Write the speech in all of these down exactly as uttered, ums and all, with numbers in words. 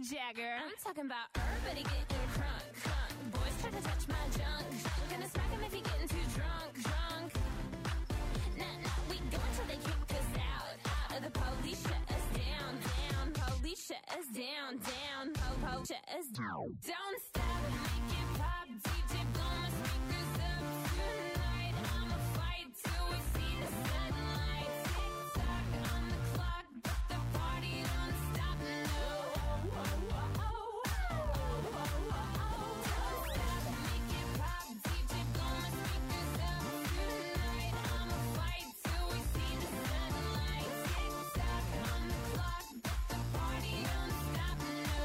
Jagger. I'm talking about everybody getting crunk, crunk. Boys try to touch my junk, junk. Gonna smack him if he getting too drunk, drunk. Nah, nah, we go until they kick us out, out. The police shut us down, down. Police shut us down, down. Po, po, shut us down. Don't stop, make it pop. D J blow my speakers up tonight. I'ma fight till we see the sunlight. Tick tock on the clock, but the party don't stop, no. Don't stop, make it pop. D J blow my speakers up tonight. I'ma fight till we see the sunlight. Tick tock on the clock, but the party don't stop, no.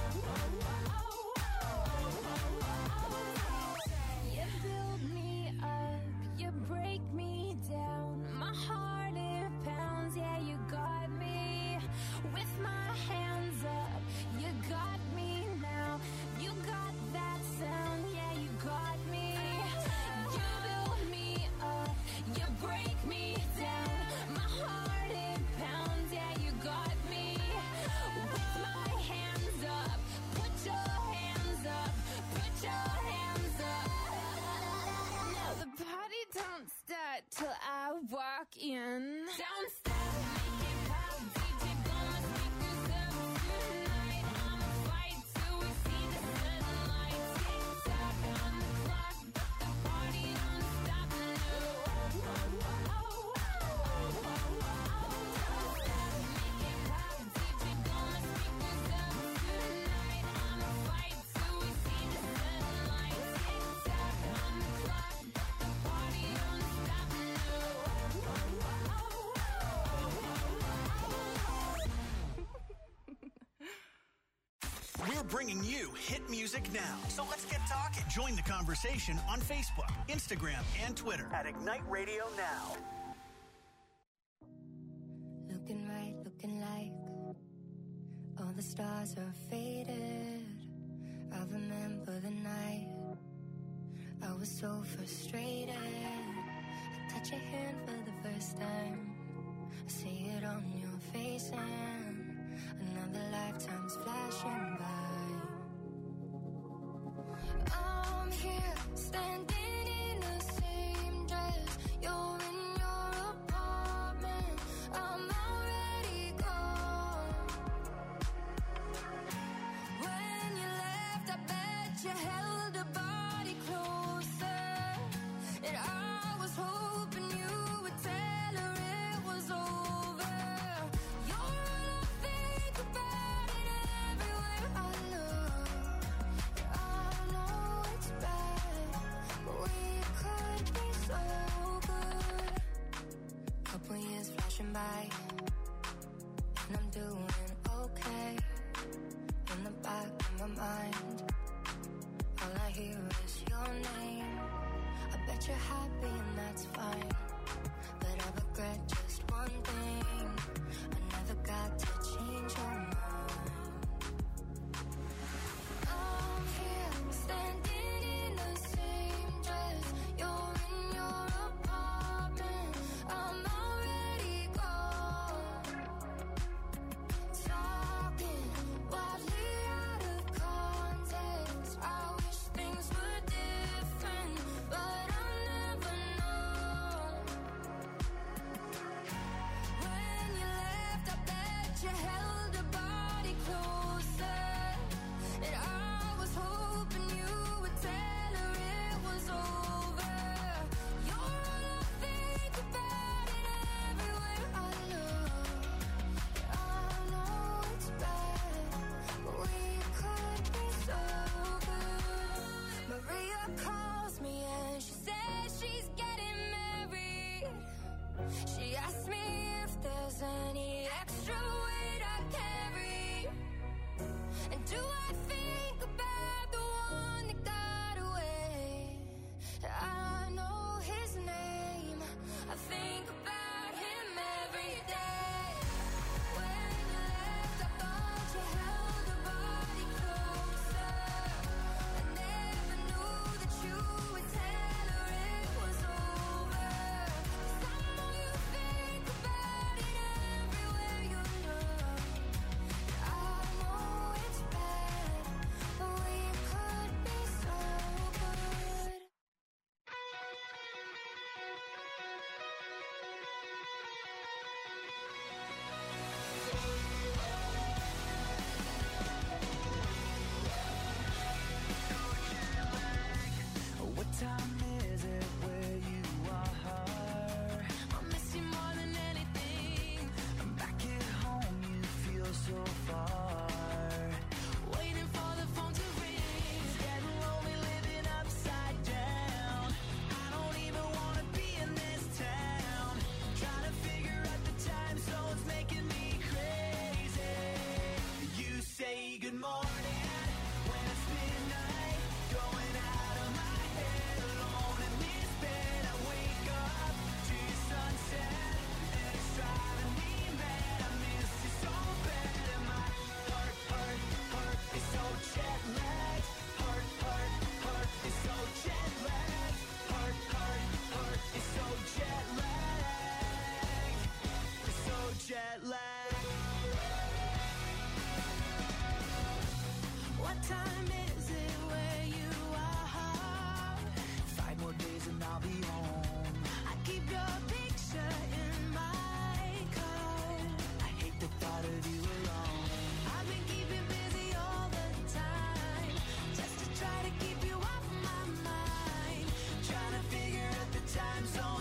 You build me up, you break me down. My heart it pounds, yeah, you got me. With my hands up, you got me now. You got that sound, yeah, you got me. You build me up, you break me down. My heart it pounds, yeah, you got me. With my hands up, put your hands up, put your hands up. Now the party don't start till I walk in. Don't stop, make it pop. D J blow my speakers up tonight. I'ma fight till we see the sunlight. Tick tock on the clock, but the party don't stop, no. Don't stop, make it pop. D J blow my speakers up tonight. I'ma fight till we see the sunlight. Tick tock on the clock, but the party don't stop, no. We're bringing you hit music now. So let's get talking. Join the conversation on Facebook, Instagram, and Twitter at Ignite Radio Now. Looking right, looking like all the stars are faded. I remember the night I was so frustrated. I touch your hand for the first time. I see it on your face and another lifetime's flashing by. I'm here standing in the same dress. You're in your apartment. I'm already gone. When you left, I bet you held a body closer. And I was hoping you would tell her it was over. You're all I think about it everywhere I look. I know it's bad, but we could be so good. Couple years flashing by, and I'm doing okay. In the back of my mind, all I hear is your name. I bet you're happy and that's fine, but I regret just one thing. I never got to change your mind. I'm here standing in the same dress. You're in your apartment. I'm already gone. Talking wildly out of context. I wish things were different, but I'll never know.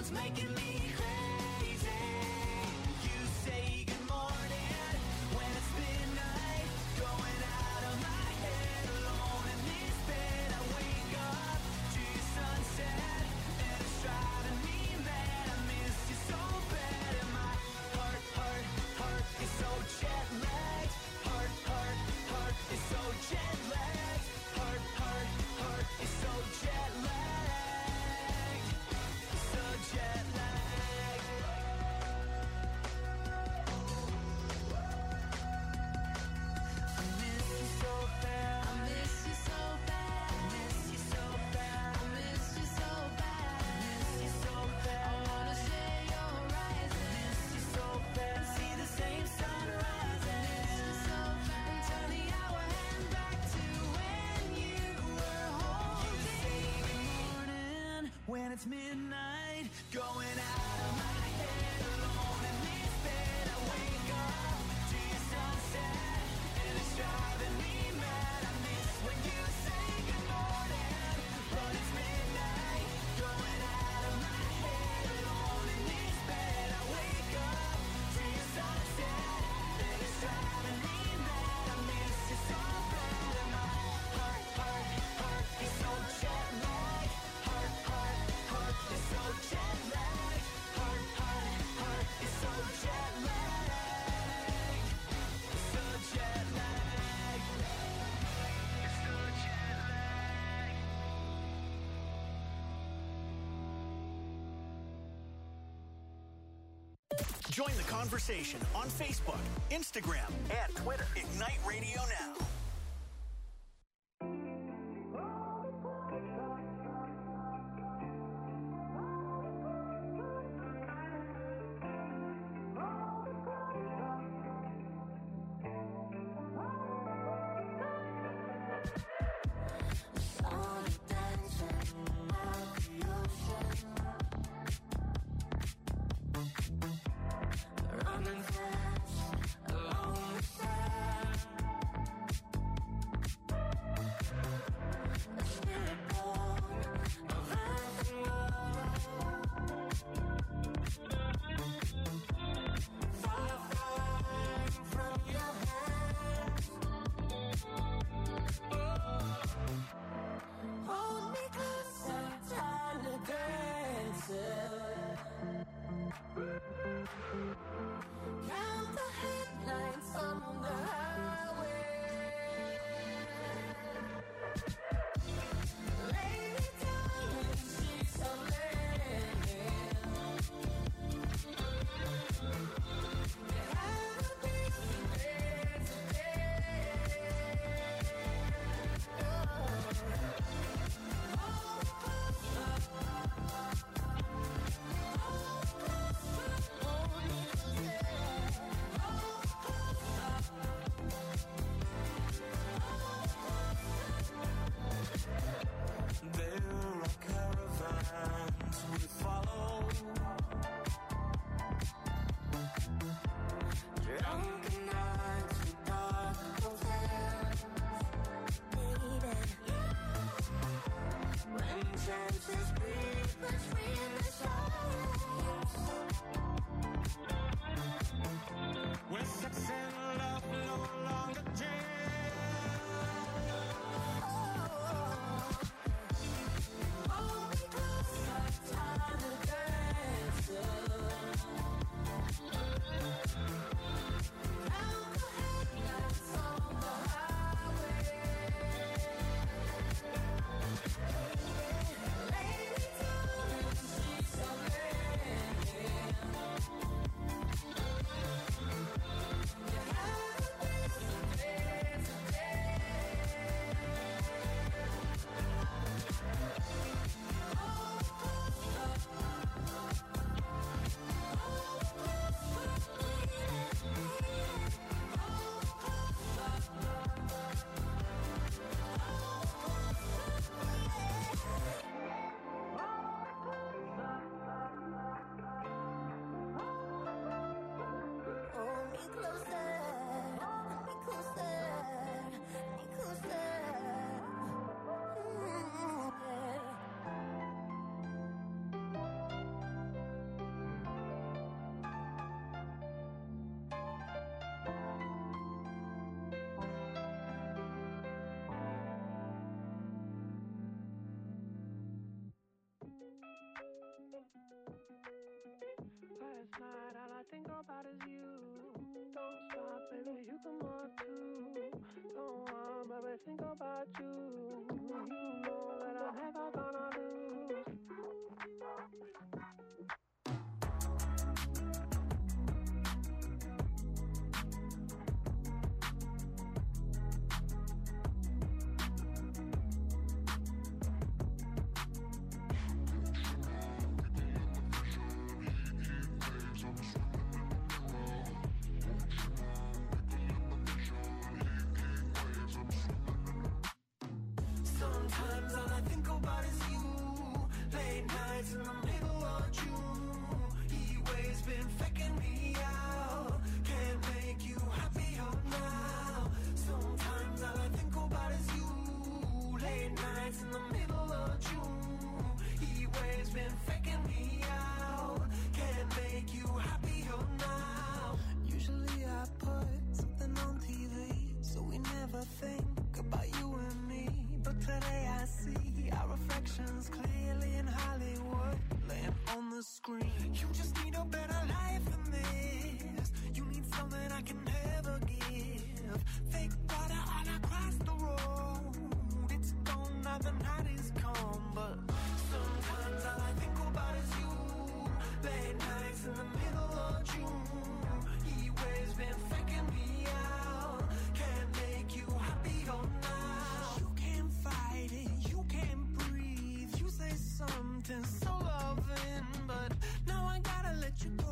what's making me crazy. You say good morning when it's midnight, going out of my head, alone in this bed. I wake up to your sunset, and it's driving me mad. I miss you so bad, and my heart, heart, heart is so jet lagged. Heart, heart, heart is so jet lagged. Heart, heart, heart is so jet lagged. So jet lagged. I miss you so bad. I miss you so bad. I miss you so bad. I miss you so bad. I miss you so bad. I wanna share your eyes. I miss you so bad. See the same sunrise. I miss you so bad. And turn the hour hand back to when you were holding me. Morning when it's midnight, going out of my head, alone in this bed. I wake up to your sunset, and it's driving me mad. I miss when you say good morning, but it's midnight, going out of my head, alone in this bed. I wake up to your sunset, and it's driving me mad. I miss you so bad, and my heart, heart, heart is so jet lagged. Heart, heart, heart is so jet lagged. Heart, heart, heart is so jet lagged. So jet lagged. It's so jet lagged. Join the conversation on Facebook, Instagram, and Twitter. Ignite Radio Now. Running fast along the sand. Oh, about is you. Don't stop, baby, you can move too. Don't want, baby, think about you. You know that I'm never gonna lose. Sometimes all I think about is you. Late nights in the middle of June. Heat waves been faking me out. Can't make you happier now. Sometimes all I think about is you. Late nights in the middle of June. Heat waves been faking me out. Can't make you happier now. Usually I put something on T V, so we never think about you and me. But today I see our reflections clearly in Hollywood, laying on the screen. You just need a better life than this. You need something I can never give. Fake water all across the road. It's gone now, the night is come. But sometimes all I think about is you. Late nights in the middle of June. Heat waves been faking me out. Can't make you happier now. You can't fight it, you can't breathe. You say something so loving, but now I gotta let you go.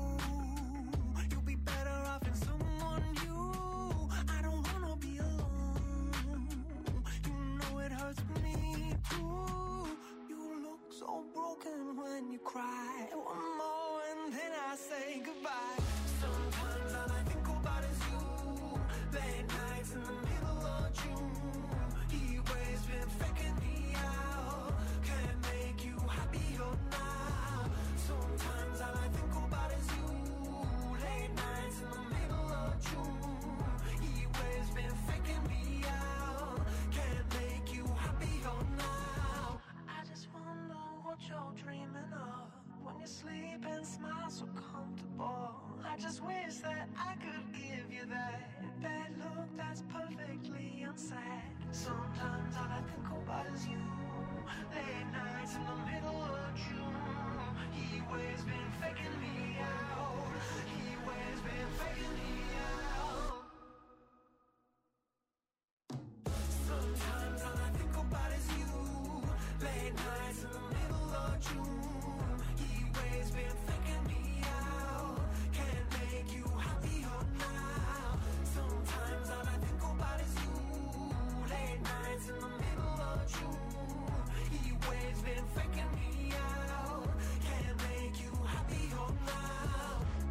You'll be better off in someone new. I don't wanna be alone. You know it hurts me too. You look so broken when you cry. One more and then I say goodbye. Sometimes all I think about is you. Late nights in the middle of June. Heat waves been faking me out. Can't make you happier now. Sometimes all I think about is you. Late nights in the middle of June. Heat waves been faking me out. Can't make you happier now. I just wonder what you're dreaming of when you sleep and smile so comfortable. I just wish that I could give you that bad look that's perfectly unsaid. Sometimes all I think about is you. Late nights in the middle of June. Heat waves been faking me out. Heat waves been faking me out. Sometimes all I think about is you. Late nights in the middle of June. Heat waves been faking me out. Can't make you happier now. Sometimes all I think about is you. Late nights in the middle of June. Heat waves been faking me out. Can't make you happier now.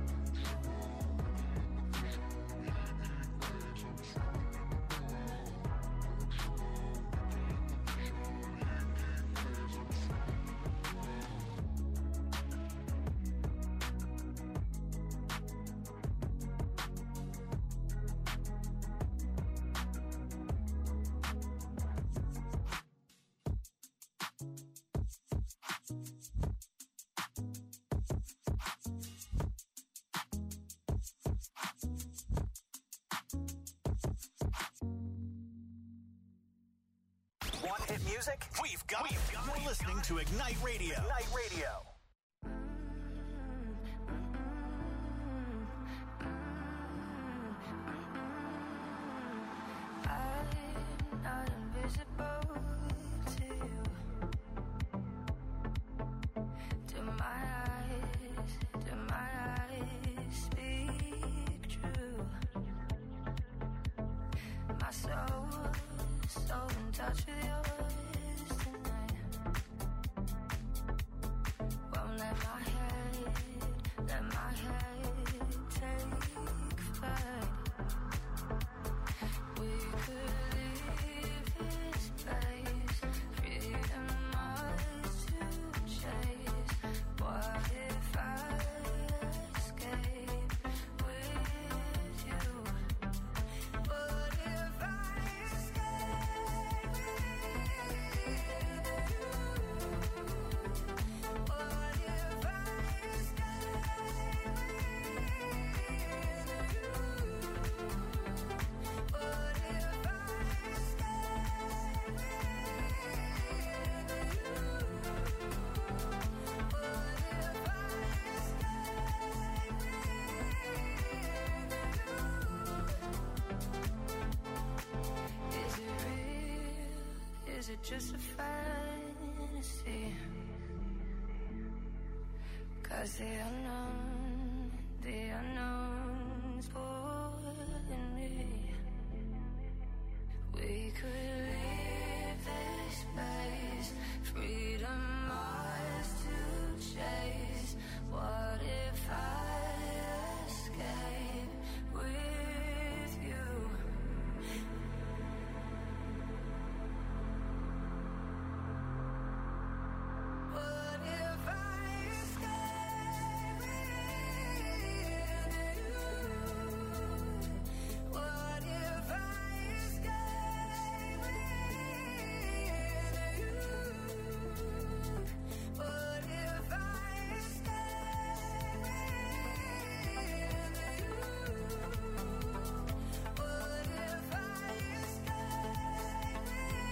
Want hit music? We've got it. You're listening to Ignite Radio. Ignite Radio. I'm not invisible to you. Do my eyes, do my eyes speak true? My soul, so in touch with yours tonight. Won't let my head, let my head take flight. We could leave this place, freedom ours to chase. What if I escape with you? What if I escape with just a fantasy. Cause the unknown, the unknown's pulling me. We could leave this place, freedom ours to chase. What if I escape with you? What if I escape with you? What if I escape with you? What if I escape with you? What if I escape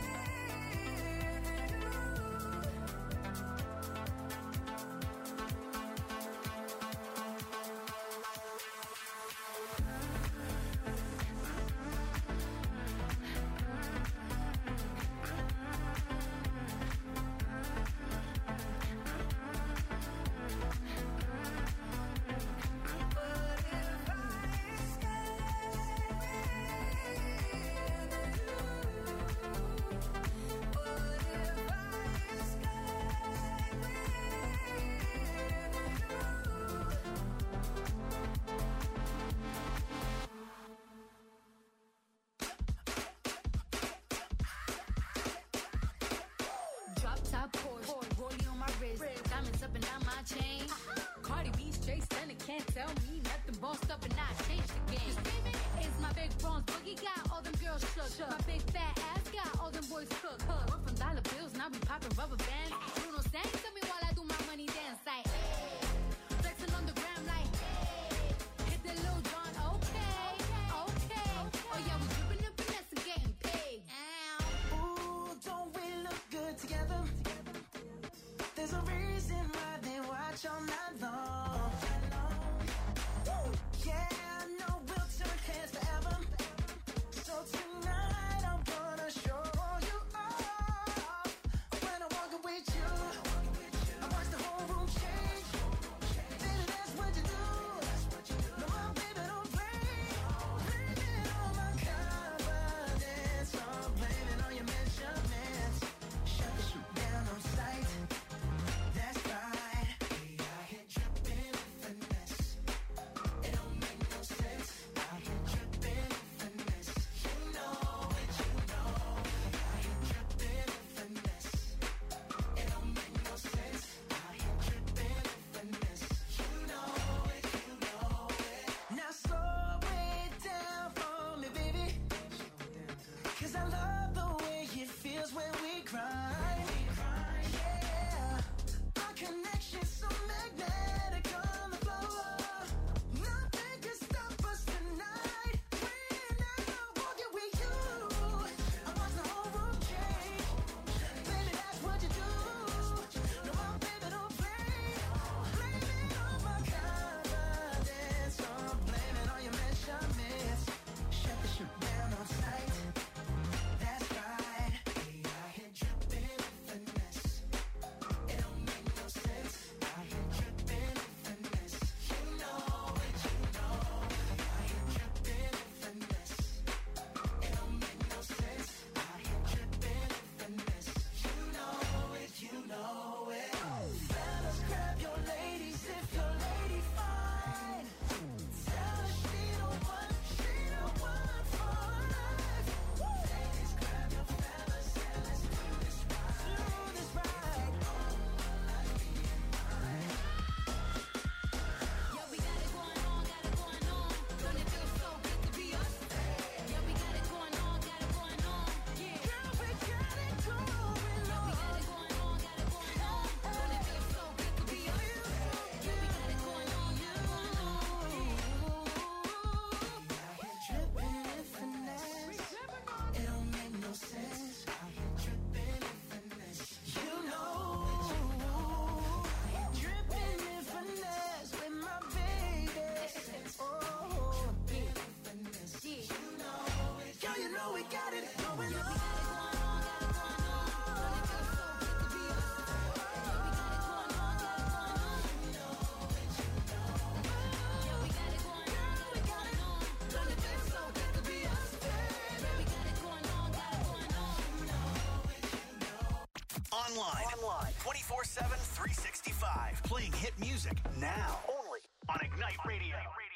Drop top Porsche, rollie on my wrist, diamonds up and down my chain. Cardi B straight stunning, can't tell me nothing. Bossed up and I changed the game. It's my big bronze boogie, got all them girls shook. My big fat ass got all them boys cooked. We're from dollar bills, now we popping rubber bands. Bruno sang to me while I do my money dance like, flexing on the gram like, hit the Lil Jon, okay, okay. Oh yeah, we dripping and finesse and getting paid. Ow. Ooh, don't we look good together? There's a reason why they watch all night long. Woo! Yeah, I know we'll turn heads forever. So tonight I'm gonna show you off. When I walk with you, I watch the whole room change. Baby, that's what you do. No, my baby, don't play. Blaming on my confidence. I'm blaming on your measurements. Shut the shoot down on sight. That's right. We out here dripping hit music now. Only on Ignite Radio.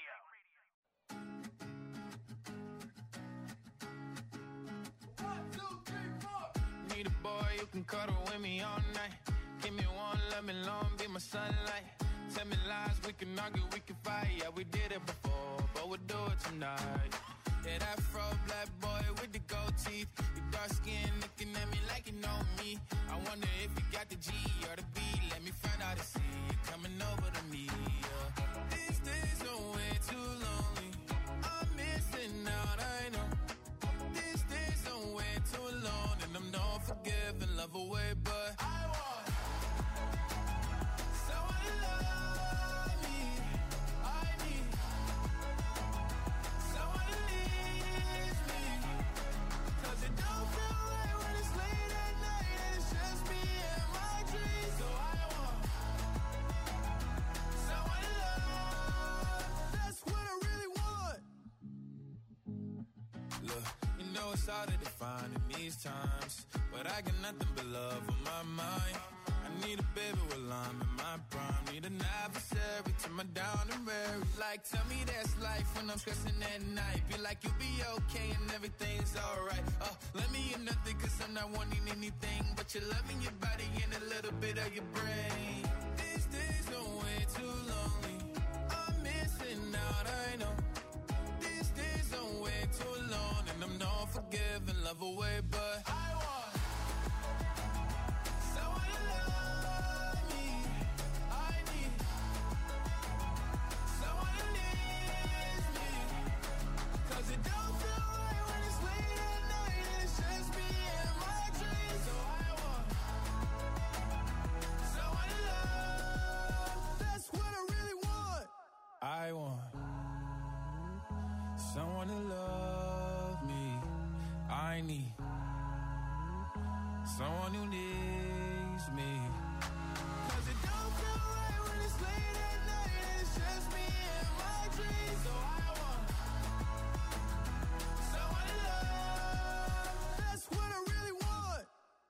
Need a boy you can cuddle with me all night. Give me one, let me long, be my sunlight. Tell me lies, we can argue, we can fight. Yeah, we did it before, but we'll do it tonight. Yeah, that fro black boy with the gold teeth. You dark skin looking at me like you know me. I wonder if you got the G or the B. Let me find out and see you coming over to me. Yeah. These days are way too lonely. I'm missing out, I know. These days are way too long, and I'm not forgiving, love away, but I want someone to love me. I need someone to leave me, 'cause it don't feel right when it's late at night and it's just me and my dreams. So I want someone to love. That's what I really want. Look, you know it's hard to define in these times, but I got nothing but love on my mind. I need a baby while I'm in my prime. Need an adversary to my down and weary. Like, tell me that's life when I'm stressing at night. Be like, you'll be okay and everything's alright. Uh, let me in nothing, 'cause I'm not wanting anything but your love in your body and a little bit of your brain. These days are way too lonely. I'm missing out, I know. These days are way too long, and I'm not forgiving, love away, but I want someone to love me. I need someone to leave me, 'cause it don't feel right when it's late at night and it's just me and my dreams. So I want someone to love. That's what I really want. I want someone to love me. I need someone who needs me, 'cause it don't feel right when it's late at night and it's just me and my dreams. So I want someone to love. That's what I really want.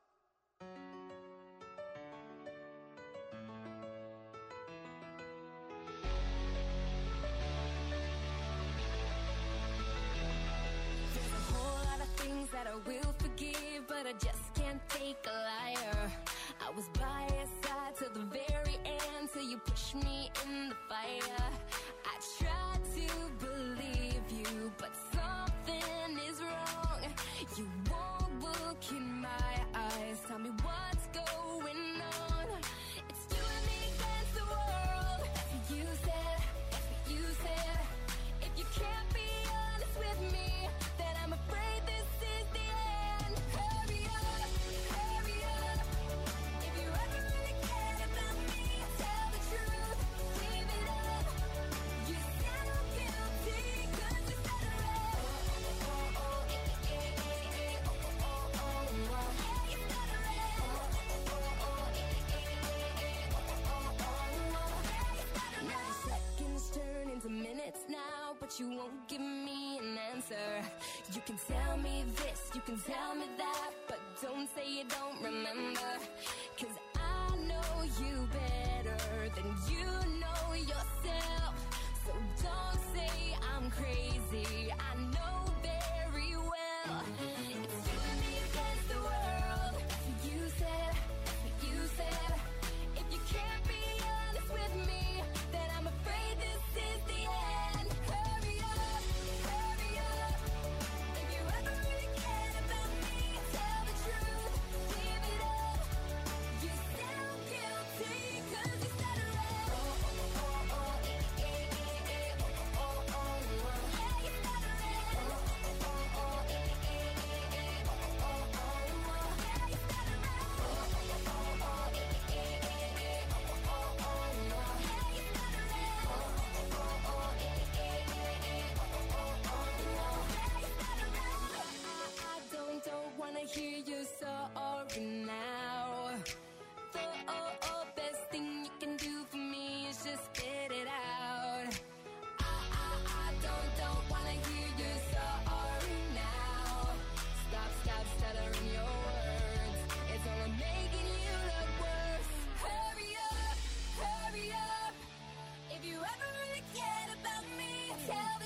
There's a whole lot of things that I will forgive, but I just can't take a liar. I was by your side till the very end, till you pushed me in the fire. I tried to believe you, but something is wrong. You won't look in my eyes, tell me what's going on. It's you and me against the world. That's what you said, that's what you said. If you can't be honest with me, then I'm afraid this is the end. Hurry up, hurry up. If you ever really care about me, tell the truth, leave it up. You sound guilty 'cause you said it right. Oh, oh, oh, eh, eh, eh, eh, oh, oh, oh, oh, oh. Yeah, you said it right. Oh, oh, oh, eh, eh, eh, eh, oh, oh, oh, oh. Yeah, you said it right. Now seconds turn into minutes now, but you won't give me an answer. You can tell me this, you can tell me that, but don't say you don't remember. 'Cause I know you better than you know yourself. So don't say I'm crazy, I know very well. It's you and me against the world. That's what you said, that's what you said. If you can't be honest with me, then I'm afraid this is the end. Hurry up, hurry up. If you ever really cared about me, tell the truth, leave it up. You sound guilty 'cause you said it right. Oh, oh, oh, oh, eh,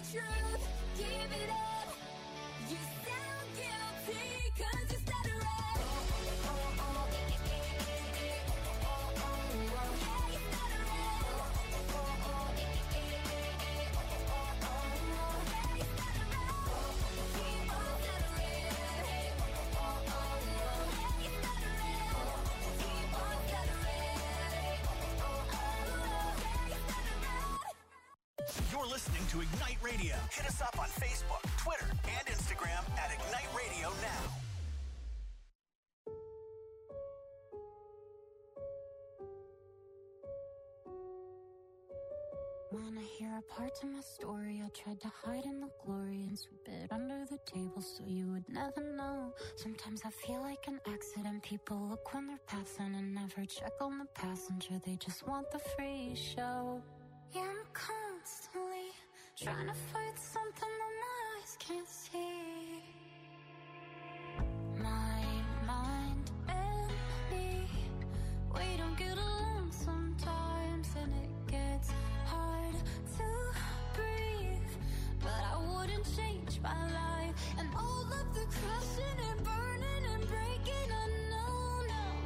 truth. Give it up. You sound guilty, cause you stutter it. You're listening to Ignite Radio. Hit us up on Facebook, Twitter, and Instagram at Ignite Radio Now. When I hear a part of my story, I tried to hide in the glory and sweep it under the table so you would never know. Sometimes I feel like an accident. People look when they're passing and never check on the passenger. They just want the free show. Yeah, I'm constantly trying to fight something that my eyes can't see. My mind and me, we don't get along sometimes, and it gets hard to breathe. But I wouldn't change my life, and all of the crushing and burning and breaking, I know now.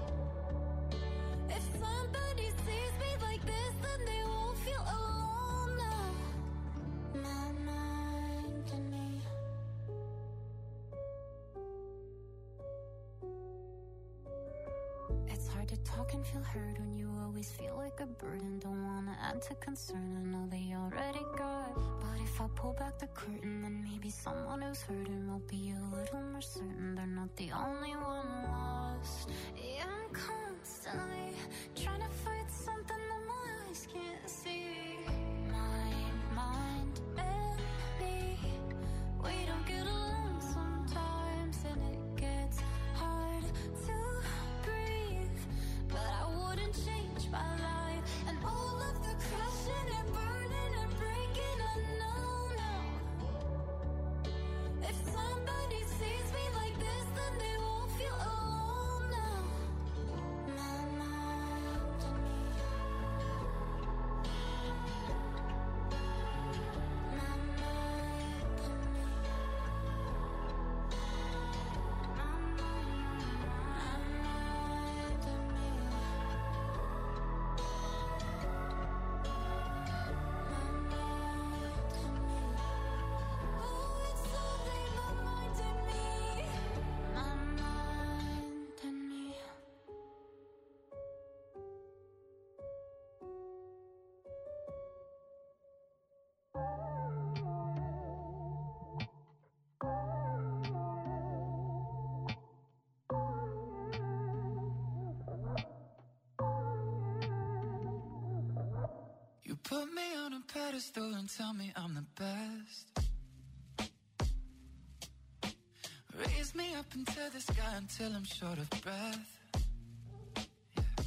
If somebody sees me like this, then they won't feel alone now. My mind and me. It's hard to talk and feel heard when you always feel like a burden. Don't wanna add to concern, I know they already got. But if I pull back the curtain, then maybe someone who's hurting will be a little more certain they're not the only one lost. Yeah, I'm constantly trying to fight something that my eyes can't see. My mind and me, we don't get along sometimes, and it gets hard to breathe. But I wouldn't change my life, and all of the crushing and burning and breaking, I know now. If somebody sees me like this, then they won't feel alone now. My mind and me. My mind and me. My mind and me. Oh, it's only my mind and me. My mind and me. You put me on a pedestal and tell me I'm the best. Raise me up into the sky until I'm short of breath. Yeah.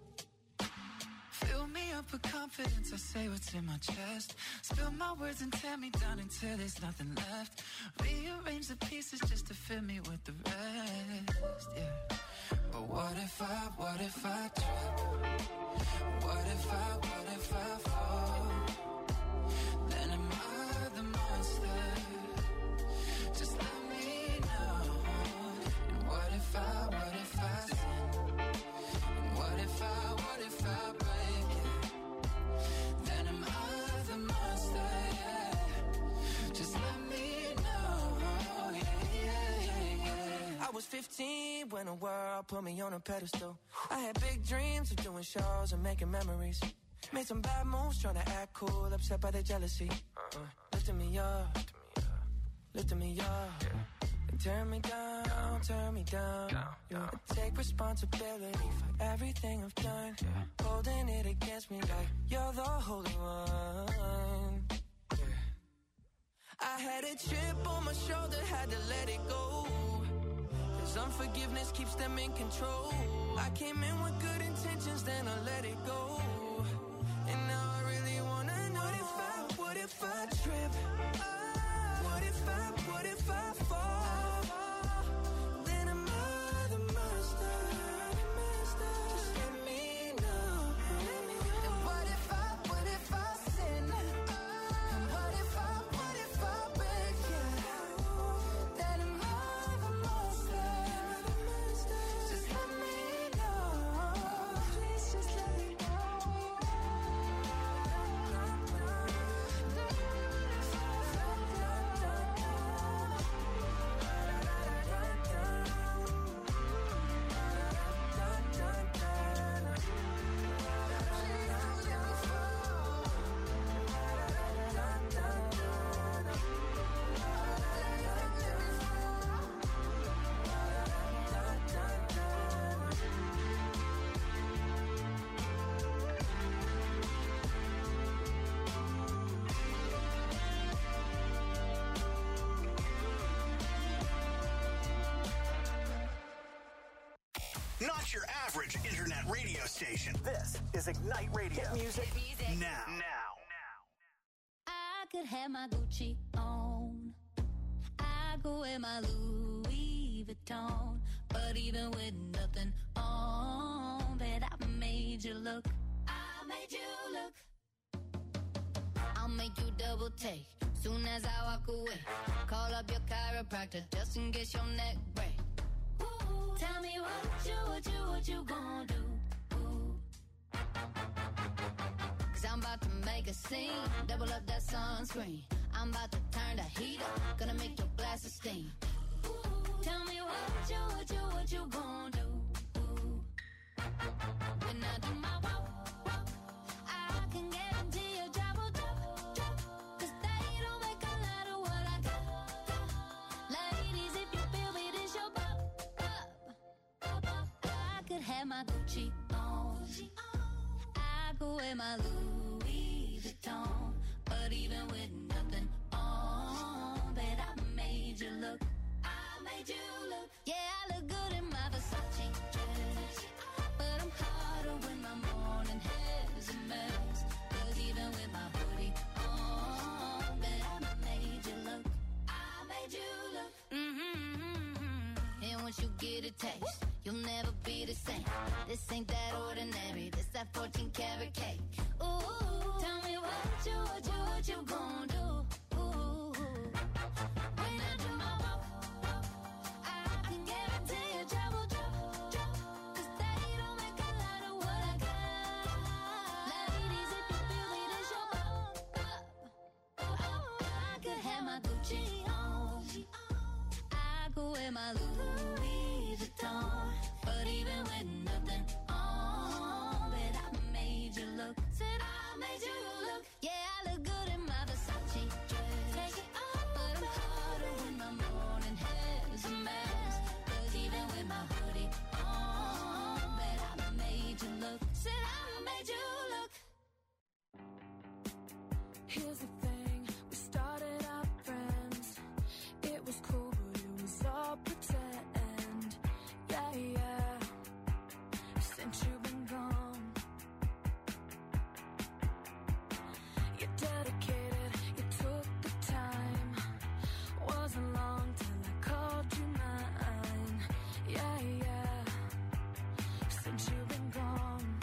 Fill me up with confidence, I say what's in my chest. Spill my words and tear me down until there's nothing left. Rearrange the pieces just to fill me with the rest. Yeah. But what if I, what if I trip? What if I, what if I fall? Then am I the monster? Just let me know. And what if I, what if I sin? And what if I, what if I break it? Then am I the monster? Yeah. Just let me know. Yeah, yeah, yeah, yeah. I was fifteen when the world put me on a pedestal. I had big dreams of doing shows and making memories. Made some bad moves trying to act cool, upset by the jealousy. Uh, lifting me up, lifting me up. And turn me down, turn me down. Yeah. I take responsibility for everything I've done. Holding it against me like you're the holy one. Yeah. I had a chip on my shoulder, had to let it go. Cause unforgiveness keeps them in control. I came in with good intentions, then I let it go. And now I really wanna know, what if I, what if I trip? What if I, what if I fall? Then am I the monster? Just let me know. And what if I, what if I sin? And what if I, average internet radio station. This is Ignite Radio. Hit music, music. now. Now. I could have my Gucci on. I go wear my Louis Vuitton. But even with nothing on, bet I made you look. I made you look. I'll make you double take soon as I walk away. Call up your chiropractor just in case your neck break. Ooh, tell me what you, what you, what you gonna do? Ooh. Cause I'm about to make a scene, double up that sunscreen. I'm about to turn the heat up, gonna make your glasses steam. Ooh, tell me what you, what you, what you gonna do? Ooh. When I do my walk, walk, I can guarantee your job will drop, drop. Cause they don't make a lot of what I got, got. Ladies, if you feel me, this your pop, pop, pop. I could have my Gucci on. I could wear my Louis Vuitton. But even with nothing on, bet I made you look. I made you look. Yeah, I look good in my Versace dress. But I'm hotter when my morning hair's a mess. Cause even with my hoodie on, bet I made you look. I made you look. Mm-hmm. And once you get a taste, you'll never be the same. This ain't that ordinary. This that fourteen karat cake. Ooh, tell me what you, what you, what you gonna do? Ooh, when I do my walk, walk, I can guarantee your job will drop, drop. Cause they don't make a lot of what I got. Ladies, if you feel me, this your pop, pop, pop. I could have my Gucci on. I could wear my Louis Vuitton. But even with nothing on, bet I made you look. Said I made you look. Yeah, I look good in my Versace dress. Take it off, but I'm hotter when my morning hair's a mess. Cause even with my hoodie on, bet I made you look. Said I made you look. Here's the thing, we started out friends. It was cool, but it was all pretend. Yeah, yeah, since you've been gone. You're dedicated, you took the time. Wasn't long till I called you mine. Yeah, yeah, since you've been gone.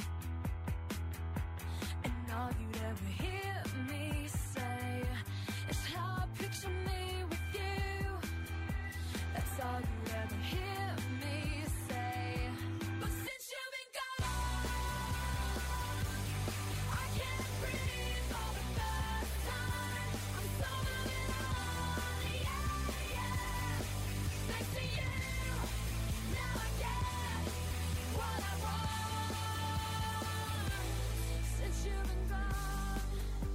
And all you'd ever hear me say is how I picture me with you. That's all you'd ever hear me say. But since you've been gone, I can't breathe for the first time. I'm so moving on, yeah, yeah. Thanks to you, now I get what I want. Since you've been gone,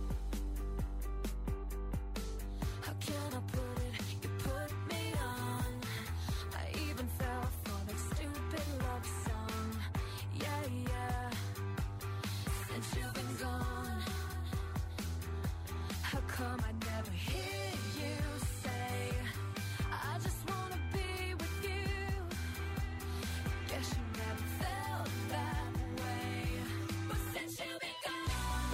how can I put it? You put me on. I even fell for that stupid love song. Yeah, yeah. Since you've been gone, how come I never hear you say, I just wanna be with you? Guess you never felt that way. But since you've been gone,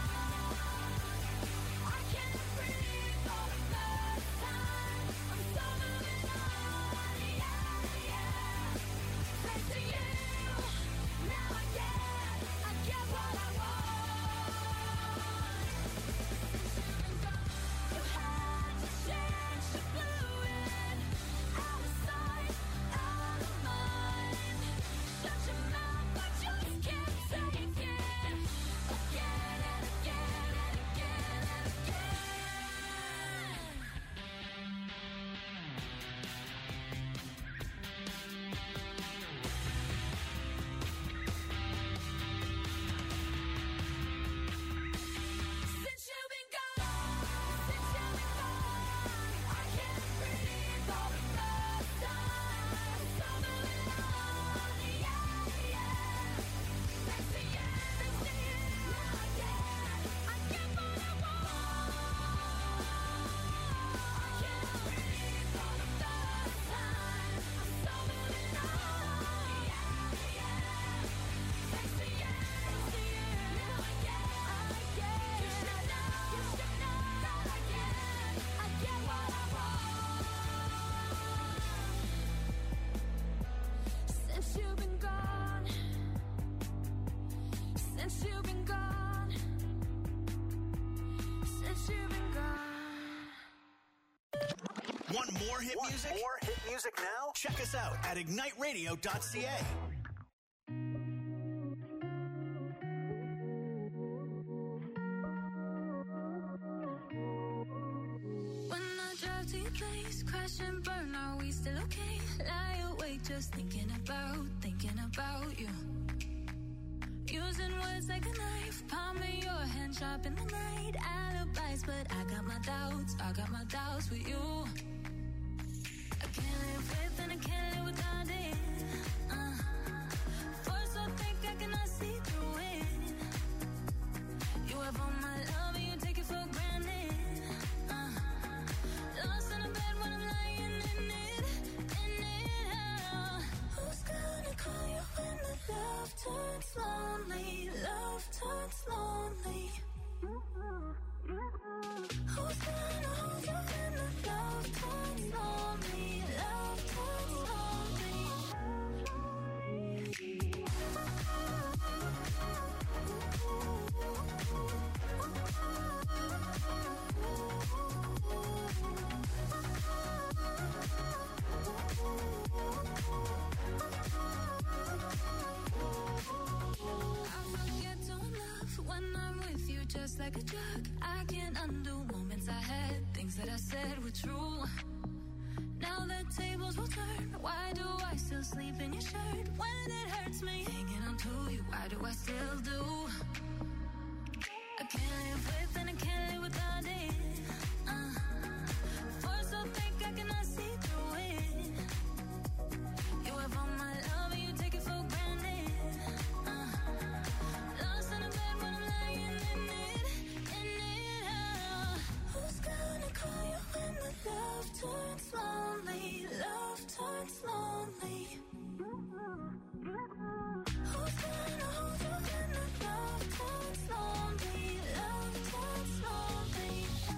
I can't breathe for the first time. I'm so moving on, yeah, yeah. Thanks to you, now I get, I get what I want. Since you've been gone. more hit Want music? more hit music now? Check us out at ignite radio dot c a. When I drive to your place, crash and burn, are we still okay? Lie awake just thinking about, thinking about you. Using words like a knife, palm of your hand sharp in the night. Alibis, but I got my doubts, I got my doubts with you. I can't live with and I can't live without it. Uh, force so thick I cannot see through it. You have all my love and you take it for granted. Uh, lost in a bed when I'm lying in it, in it. Uh, who's gonna call you when the love turns lonely? Love turns lonely. Who's gonna hold you when the love turns lonely? Love turns lonely. I forget to love when I'm with you, just like a drug. I can't undo moments I had, things that I said were true. Now the tables will turn. Why do I still sleep in your shirt when it hurts me? Hanging on to you, why do I still do? I can't live with and I can't live without it. Uh, force so thick I cannot see through it. You have all my love and you take it for granted. Uh, lost in a bed when I'm lying in it, in it. Uh, who's gonna call you when the love turns lonely? Love turns lonely. Who's gonna hold you when the love turns lonely? Love turns lonely.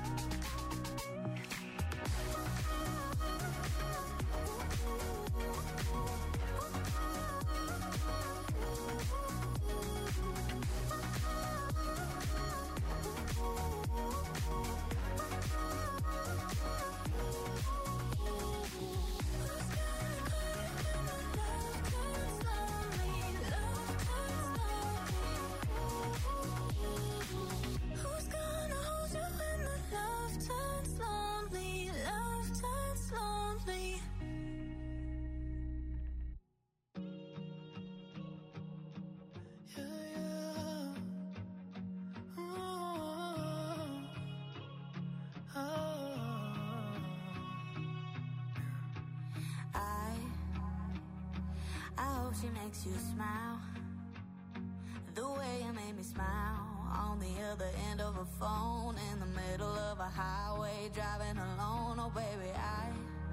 Who's gonna hold you when the love turns lonely? Love turns lonely. Yeah, yeah. Oh, oh, oh. I, I hope she makes you smile. The way you made me smile on the other end of a phone in the middle of a highway driving alone. Oh baby, I,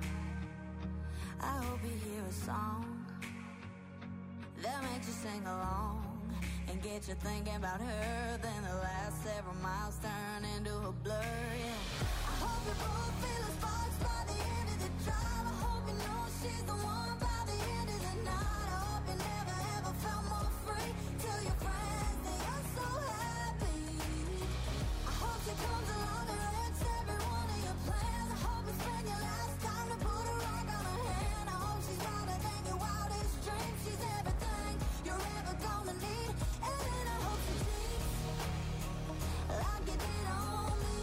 I hope you hear a song that makes you sing along and get you thinking about her. Then the last several miles turn into a blur. Yeah. I hope you both feel the sparks by the end of the drive. I hope you know she's the one by the end of the night. I hope you never ever felt more free. Tell your friends that you're so happy. I hope she comes along and wrecks every one of your plans. I hope you spend your last time to put a rock on her hand. I hope she's louder than your wildest dreams. She's everything you're ever gonna need. And then I hope she cheats like you did on me.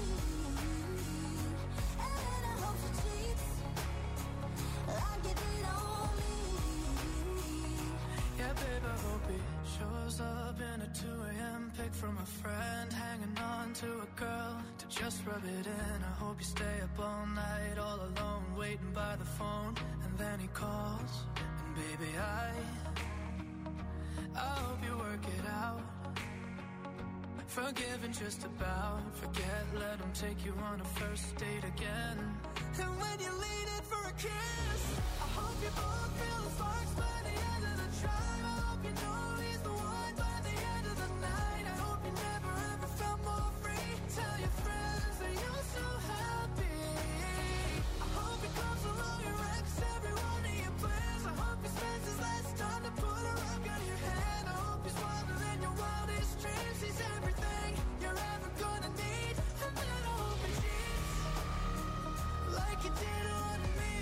And then I hope she cheats like you did on me. Yeah, babe, I hope he shows up in a two a.m. pic from a friend, hanging on to a girl to just rub it in. I hope you stay up all night, all alone, waiting by the phone, and then he calls. And baby, I, I hope you work it out. Forgiving just about, forget, let him take you on a first date again. And when you lean in for a kiss, I hope you both feel the sparks by the end of the drive. I hope you know he's the one by the end of the night. I hope you never ever felt more free. Tell your friends that you're so happy. I hope he comes along and wrecks every one of your plans. I hope he spends his last time to put a rock on your hand. I hope he's wilder than your wildest dreams. He's everything you're ever gonna need. And then I hope he cheats like you did on me.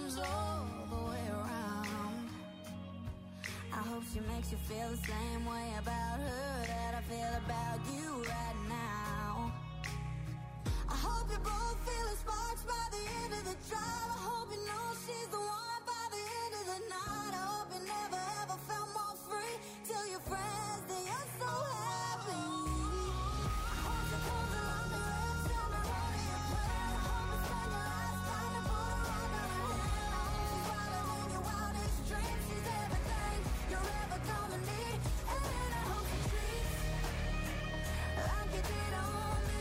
comes all the way around. I hope she makes you feel the same way about her that I feel about you right now. I hope you both feel the sparks by the end of the drive. I hope you know she's the one by the end of the night. I hope you never ever felt more free. Tell your friends that you're so happy. I hope she comes along the red, tell me what do you plan. I hope you spend your last time to put her on her hand. I hope she's wilder than your wildest dreams. She's everything you're ever gonna need. And I hope she treats like you did on me.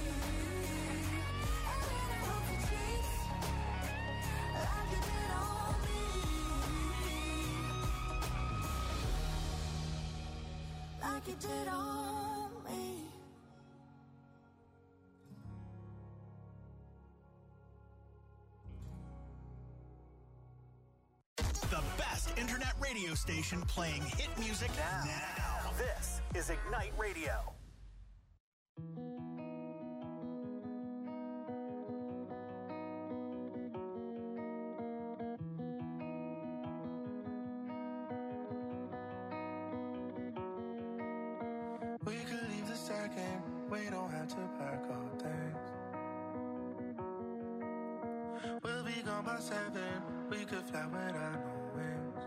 And I hope she treats like you did on me. Like you did on me. The best internet radio station playing hit music now. now. This is Ignite Radio. We could leave the second, we don't have to pack our things. We'll be gone by seven, we could fly without no wings.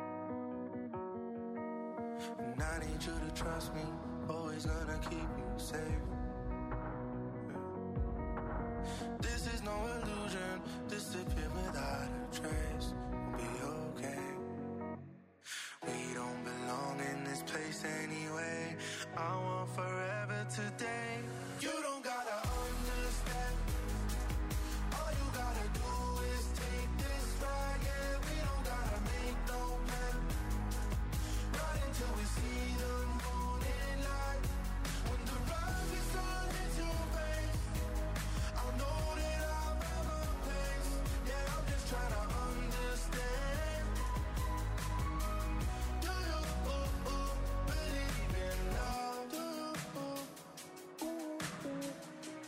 And I need you to trust me, always gonna keep you safe. This is no illusion, disappear without a trace. We'll be okay. We don't belong in this place anyway. I want forever today. You don't gotta understand. All you gotta do is take this ride. Yeah, we don't gotta make no plan. Right until we see the morning light. When the rise is on into your face, I'll know that I'm at my place. Yeah, I'm just trying to understand. Do you ooh, ooh, believe in love? Do you ooh, ooh, ooh.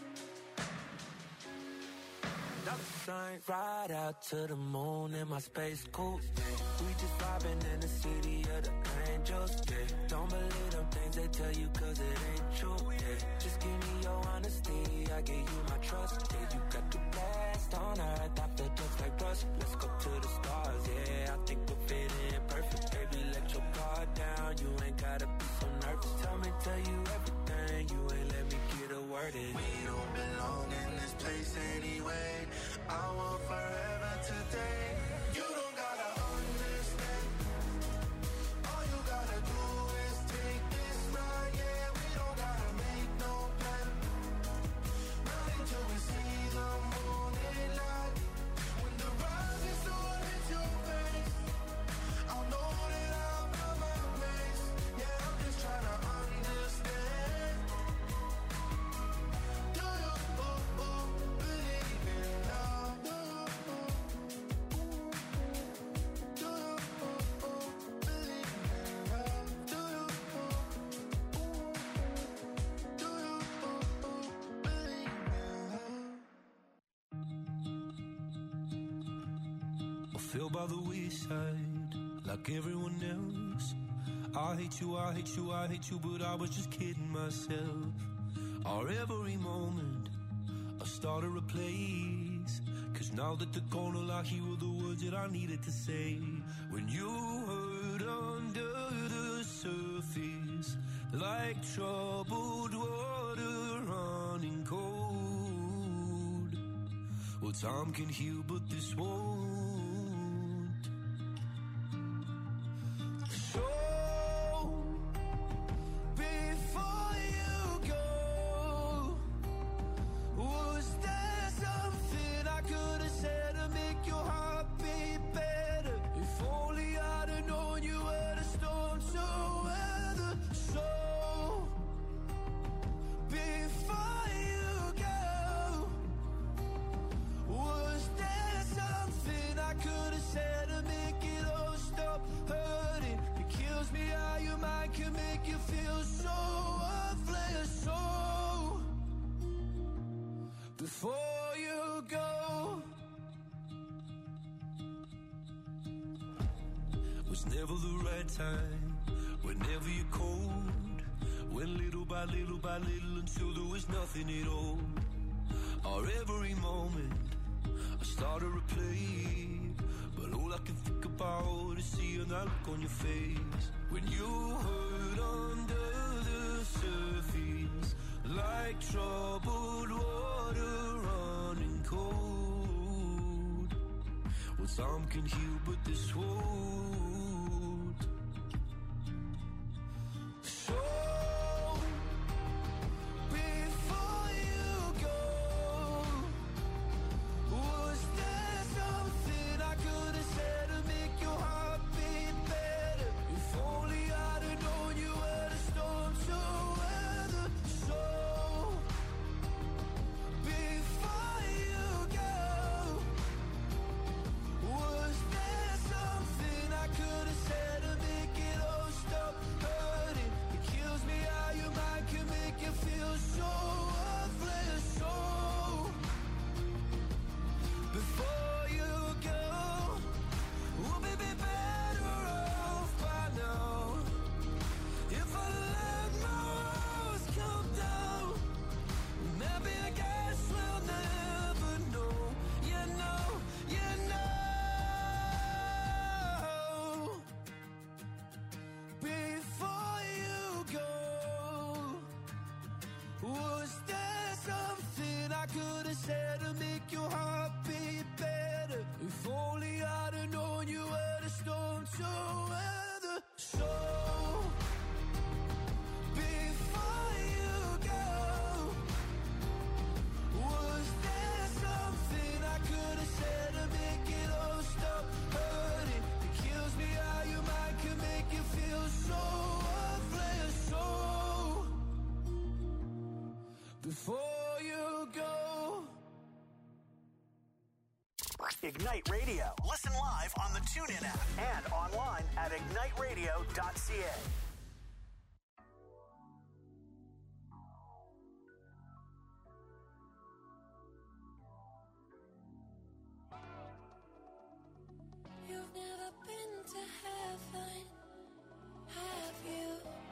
Dollar sign, ride out to the moon in my space coupe. We just vibing in the city of the angels. Yeah. Don't believe them things they tell you cause it ain't true. Yeah. Just give me your honesty, I give you my trust. Yeah, you got the best on earth, I feel just like rust. Let's go to the stars, yeah, I think we'll fit in perfect. Baby, let your guard down, you ain't gotta be so nervous. Tell me, tell you everything, you ain't let me get a word in. We don't belong in this place anyway. I want forever today. You don't gotta understand. All you gotta do is take this ride. Yeah, we don't gotta make no plan. Right until we see the morning light. When the rising sun hits your face, I'll know that I'm at my place. Yeah, I'm just trying to understand. Do you ooh, ooh, believe in love? Do you ooh, ooh, do you ooh, ooh, believe in love? Do you ooh, ooh, do you ooh, ooh, believe in love? I feel by the wayside, like everyone else. I hate you, I hate you, I hate you, but I was just kidding myself. Our every moment, I started a place. Cause now that they're gone, all I hear were the words that I needed to say. When you hurt under the surface, like troubled water running cold. Well, time can heal, but this won't. So, before you go, was there something I could have said to make your heart beat better? If only I'd have known you were the storm to weather. So, before you go, was there something was never the right time. Whenever you're cold, went little by little by little until there was nothing at all. Or every moment I start to replay, but all I can think about is seeing that look on your face when you hurt under the surface, like troubled water running cold. Well, some can heal, but this won't. So before you go, was there something I could have said to make your heart beat better? If only I'd have known you were the storm to weather. So before you go, was there something I could have said to make it all stop hurting? It kills me how your mind can make you feel so worthless. So before you go, we'll be be better off by now. If I let my walls come down, maybe I guess we'll never know. You know, you know. Before you go, was there something I could have said to make your heart beat better? If only I'd have known you were the storm to weather. So before you go, was there something I could have said to make it all stop hurting? It kills me how your mind can make you feel so worthless. So before you go. Ignite Radio. Listen live on the TuneIn app and online at ignite radio dot c a. You've never been to heaven, have you?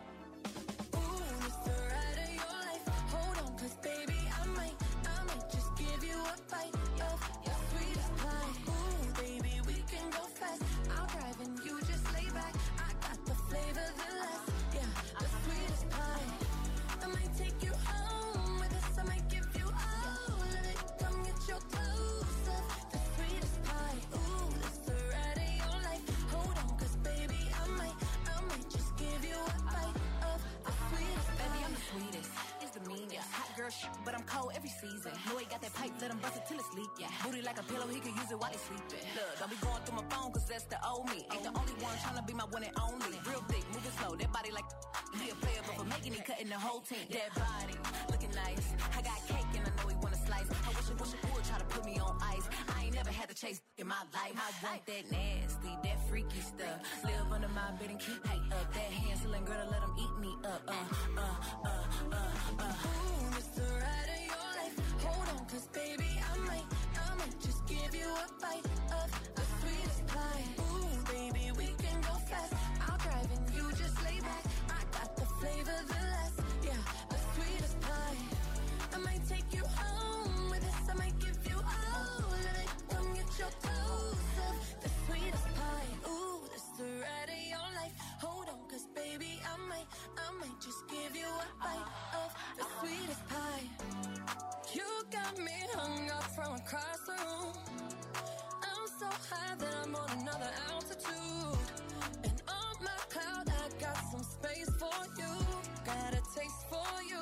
Ooh, it's the ride of your life. Hold on, 'cause baby, I might, I might just give you a bite of your sweetest pie. Ooh, baby, we can go fast. I'll drive and you just lay back. I got the flavor, the last, yeah, the sweetest pie. I might take you home with us. I might give you all of it. Come get your clothes up, the sweetest pie. Ooh, it's the ride of your life. Hold on, 'cause baby, I might, I might just give you a bite of the sweetest pie. Baby, I'm the sweetest. It's the meanest. Hot girl shit, but I'm cold every season. Know he got that pipe, let him bust it till it's leak. Yeah. Booty like a pillow, he could use it while he's sleeping. Look, don't be going through my phone, 'cause that's the old me. Ain't the only one tryna be my one and only. Real thick, moving slow, that body like he a player, but for making it, cutting the whole team. That body, looking nice. I got cake and I know he wanna slice. I wish I wish I would try to put me on ice. I ain't never had to chase in my life. I want that nasty, that freaky stuff. Live under my bed and keep me up. That handling girl to let him eat me up. Uh, uh, uh, uh, uh. Ooh, it's the ride of your life. Hold on, 'cause baby, I might, I might just give you a bite of the sweetest pie. Ooh, baby, we can go fast. I'll drive and you just lay back. I got the flavor, the last, yeah, the sweetest pie. I might take you home with us. I might give you all of it. Come get your clothes up, the sweetest pie. Ooh, it's the ride of your life. Hold on, 'cause baby, I might, I might just give you a bite of the sweetest pie. You got me hung up from across the room. I'm so high that I'm on another altitude. And on my cloud, I got some space for you. Got a taste for you.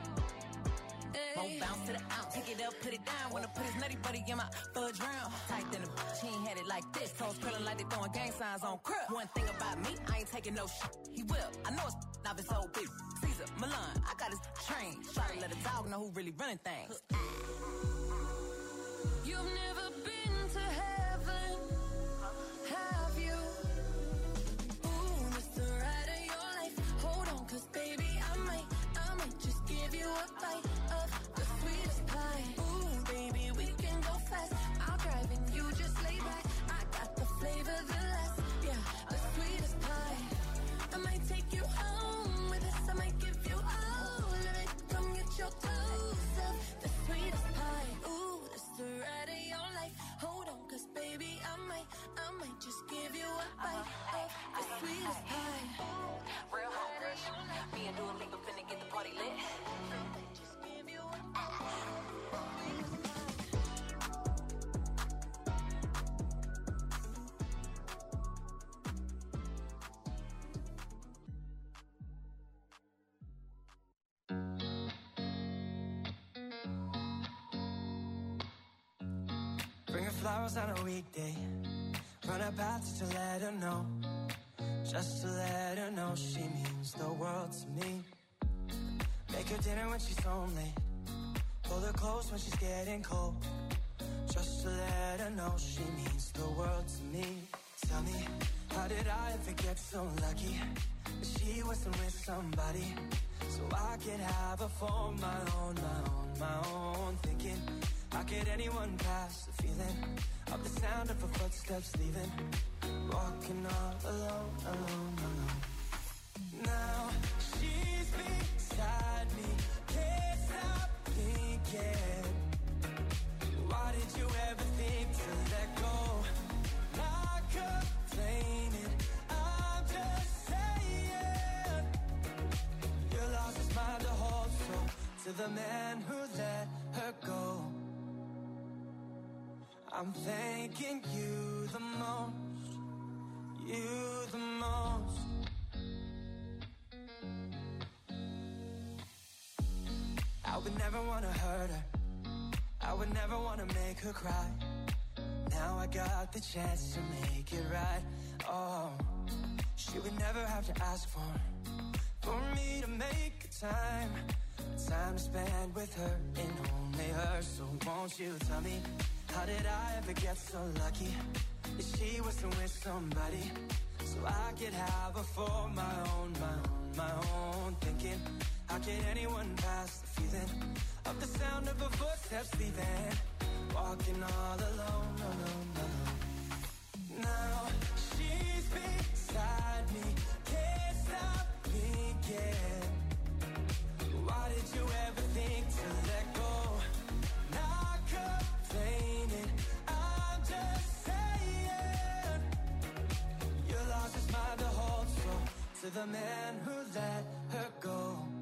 Hey. Won't bounce to the ounce, pick it up, put it down. Wanna put his nutty buddy in my fudge round. Tight than a bitch, he ain't had it like this. Toes curling like they throwing gang signs on crib. One thing about me, I ain't taking no shit. He will, I know it's not his old bitch. Caesar, Milan, I got his train. Try to let a dog know who really running things. You've never been to heaven, have you? Ooh, it's the ride of your life. Hold on, 'cause baby, I might, I might just give you a bite of the sweetest pie. Ooh, baby, we can go fast. I'll drive and you just lay back. I got the flavor, the last, yeah, the sweetest might just give you a bite of the sweetest pie. Real home fresh. Me and Dua Lipa finna get the party lit. Just give you a Bring her flowers on a weekday. Run her path just to let her know. Just to let her know she means the world to me. Make her dinner when she's home late. Pull her close when she's getting cold. Just to let her know she means the world to me. Tell me, how did I ever get so lucky that she wasn't with somebody so I could have her for my own, my own, my own. Thinking, how could anyone pass the feeling of the sound of her footsteps leaving? Walking all alone, alone, alone. Now she's beside me, can't stop thinking. Why did you ever think to let go? Not complaining, I'm just saying. Your loss is mine to hold, so to the man who let her go, I'm thanking you the most, you the most. I would never want to hurt her, I would never want to make her cry. Now I got the chance to make it right. Oh, she would never have to ask for For me to make a time Time to spend with her and only her. So won't you tell me, how did I ever get so lucky that she wasn't with somebody so I could have her for my own, my own, my own. Thinking, how could anyone pass the feeling of the sound of her footsteps leaving? Walking all alone, alone, alone. Now she's beside me, can't stop thinking. Why did you ever think to let go? Not complaining, I'm just saying. Your loss is mine to hold, so to the man who let her go,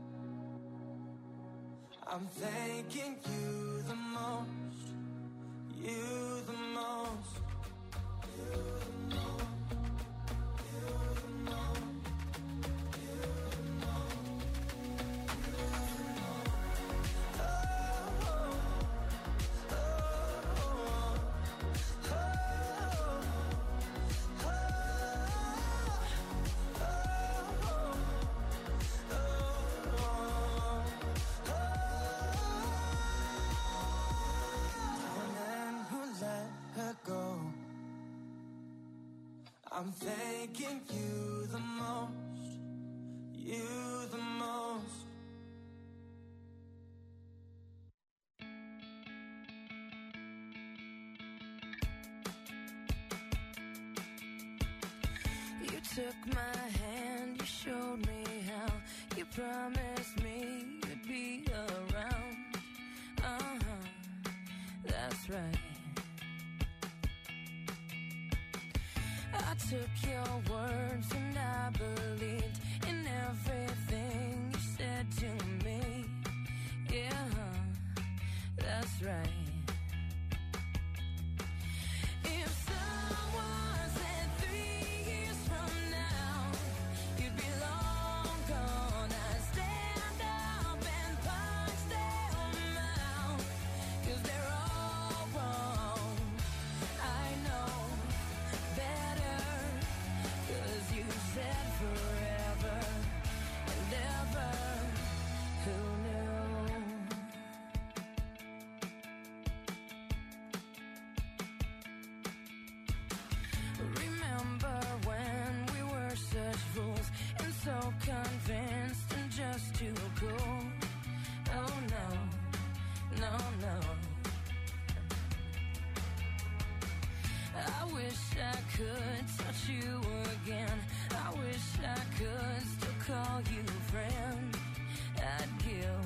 I'm thanking you the most, you the most, you the most, you the most, you the most, you the most. Oh, oh, oh, oh, oh, I'm thanking you the most, you the most. You took my hand, you showed me how. You promised me you'd be around. Uh-huh, that's right. I took your words and I believed in everything you said to me. Yeah, that's right. If someone said three years from now you'd be long gone, I'd stand up and punch them out, 'cause they're all wrong. I know better, 'cause you said forever and ever. Who knew? Remember when we were such fools and so convinced and just too cool? Oh no, no, no. I wish I could touch you again. I wish I could still call you friend. I'd give